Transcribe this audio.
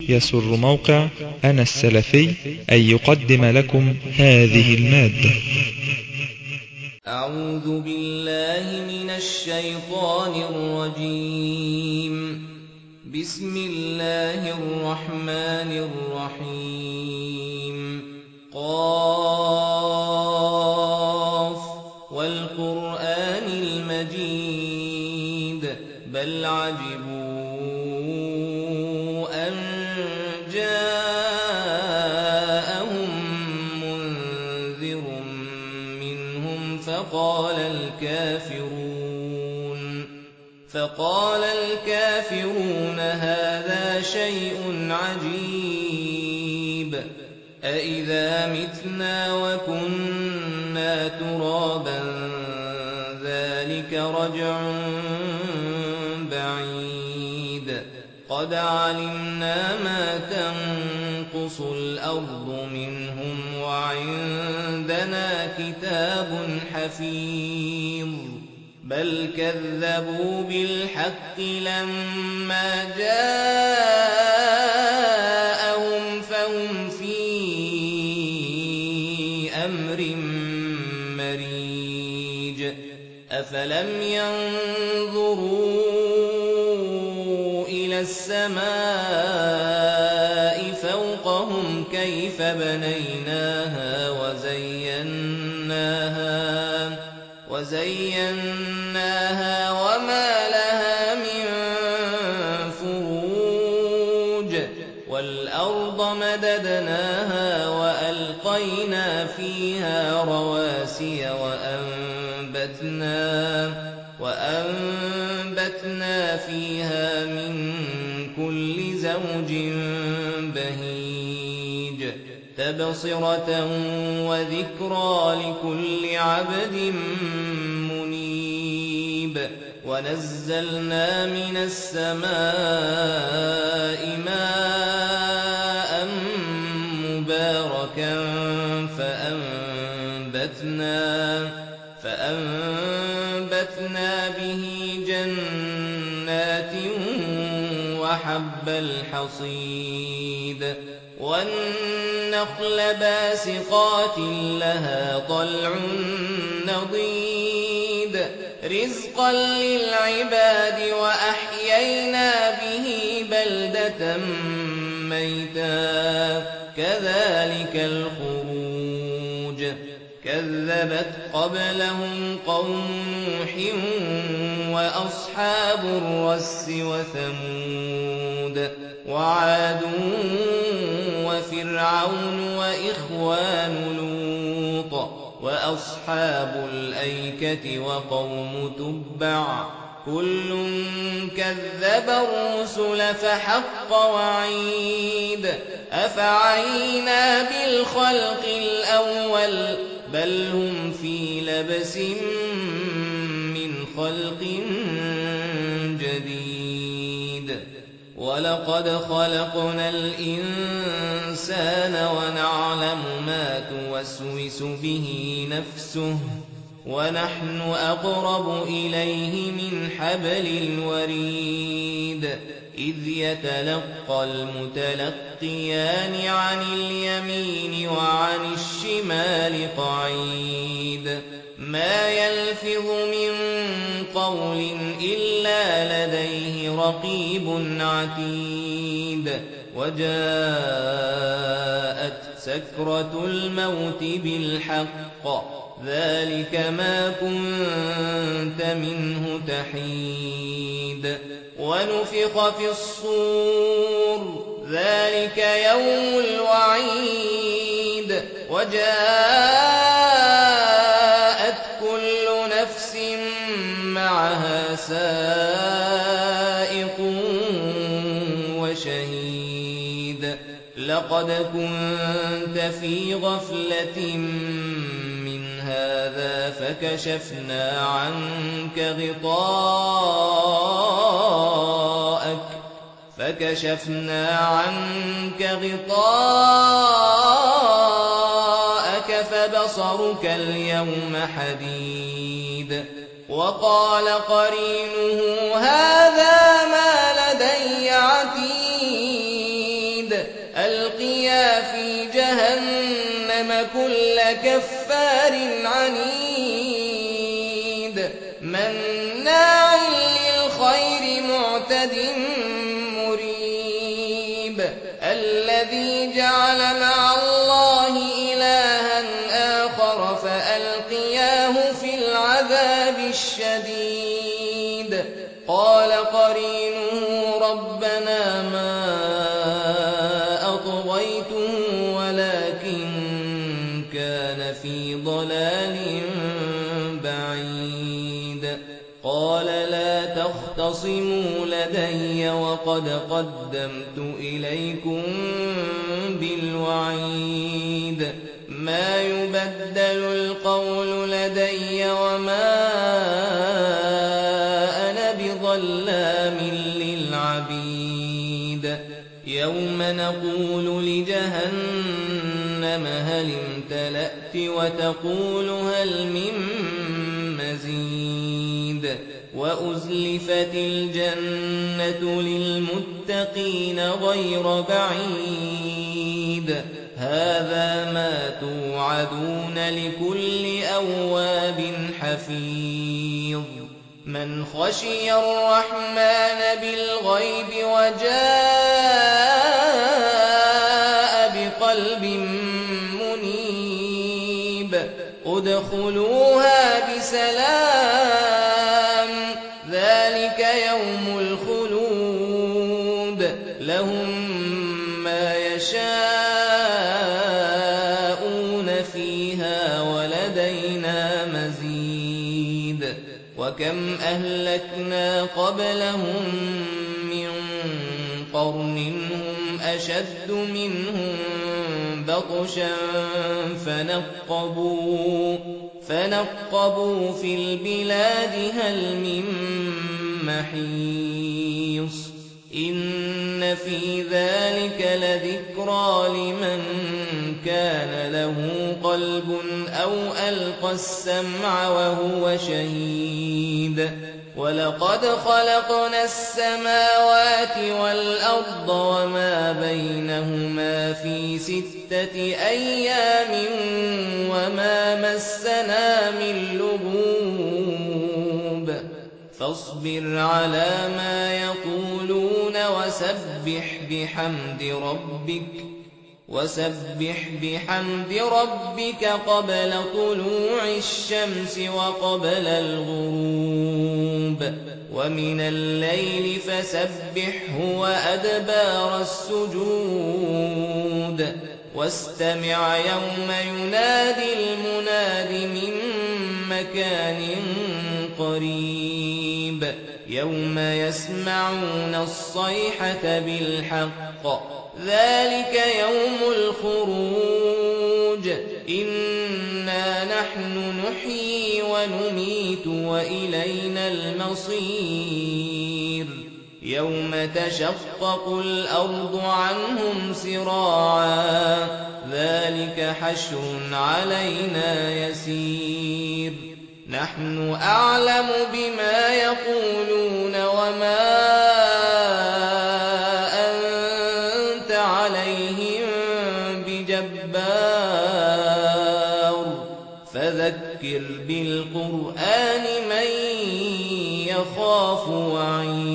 يسر موقع أنا السلفي أن يقدم لكم هذه المادة. أعوذ بالله من الشيطان الرجيم. بسم الله الرحمن الرحيم. قاف والقرآن المجيد بل عجبوا أن جاءهم منذر منهم فقال الكافرون هذا شيء عجيب أإذا متنا وكنا ترابا ذلك رجع بعيد قد علمنا ما تنقص الأرض منهم وعندنا كتاب حفيظ بل كذبوا بالحق لما جاءهم فهم في أمر مريج أفلم ينظروا إلى السماء فوقهم كيف بنيناها وزيناها وما لها من فروج والأرض مددناها وألقينا فيها رواسي وأنبتنا فيها من كل زوج بهيج تبصرة وذكرى لكل عبد منيب ونزلنا من السماء ماء مباركا فأنبتنا به جنات وحب الحصيد والنخل باسقات لها طلع نضيد رزقا للعباد وأحيينا به بلدة ميتا كذلك الخروج كذبت قبلهم قوم نوح وأصحاب الرس وثمود وعاد وفرعون وإخوان لوط وأصحاب الأيكة وقوم تبع كل كذب الرسل فحق وعيد أفعينا بالخلق الأول بل هم في لبس من خلق جديد ولقد خلقنا الإنسان ونعلم ما توسوس به نفسه ونحن أقرب إليه من حبل الوريد إذ يتلقى المتلقيان عن اليمين وعن الشمال قعيد ما يلفظ من قول إلا لديه رقيب عتيد وجاءت سكرة الموت بالحق ذلك ما كنت منه تحيد ونفخ في الصور ذلك يوم الوعيد وجاءت كل نفس معها سائق وشهيد لقد كنت في غفلة من هذا فكشفنا عنك غطاءك فبصرك اليوم حديد وقال قرينه هذا ما لدي عتيد ألقيا في جهنم كل كفار عنيد مناع للخير معتد مريب الذي جعل مع الله إلها آخر فألقياه في العذاب الشديد قال قرينه ربنا ما أطغيته ولكن كان في ضلال بعيد قال لا تختصموا لدي وقد قدمت إليكم بالوعيد ما يبدل القول لدي وما أنا بظلام للعبيد يوم نقول لجهنم هل امتلأت وتقول هل من مزيد وأزلفت الجنة للمتقين غير بعيد هذا ما توعدون لكل أواب حفيظ من خشي الرحمن بالغيب وجاء بقلب منيب ادخلوها بسلام ذلك يوم الخلود لهم ما يشاءون فيها ولدينا مزيد وكم أهلكنا قبلهم من قرن هم أشد منهم بطشا فنقبوا في البلاد هل من محيص إن في ذلك لذكرى لمن كان له قلب أو ألقى السمع وهو شهيد ولقد خلقنا السماوات والأرض وما بينهما في 6 أيام وما مسنا من لغوب فاصبر على ما يقولون وسبح بحمد ربك قبل طلوع الشمس وقبل الغروب ومن الليل فسبحه وأدبار السجود واستمع يوم ينادي المناد من مكان قريب يوم يسمعون الصيحة بالحق ذلك يوم الخروج إنا نحن نحيي ونميت وإلينا المصير يوم تشقق الأرض عنهم سراعا ذلك حشر علينا يسير نحن أعلم بما يقولون وما أنت عليهم بجبار فذكر بالقرآن من يخاف وعيد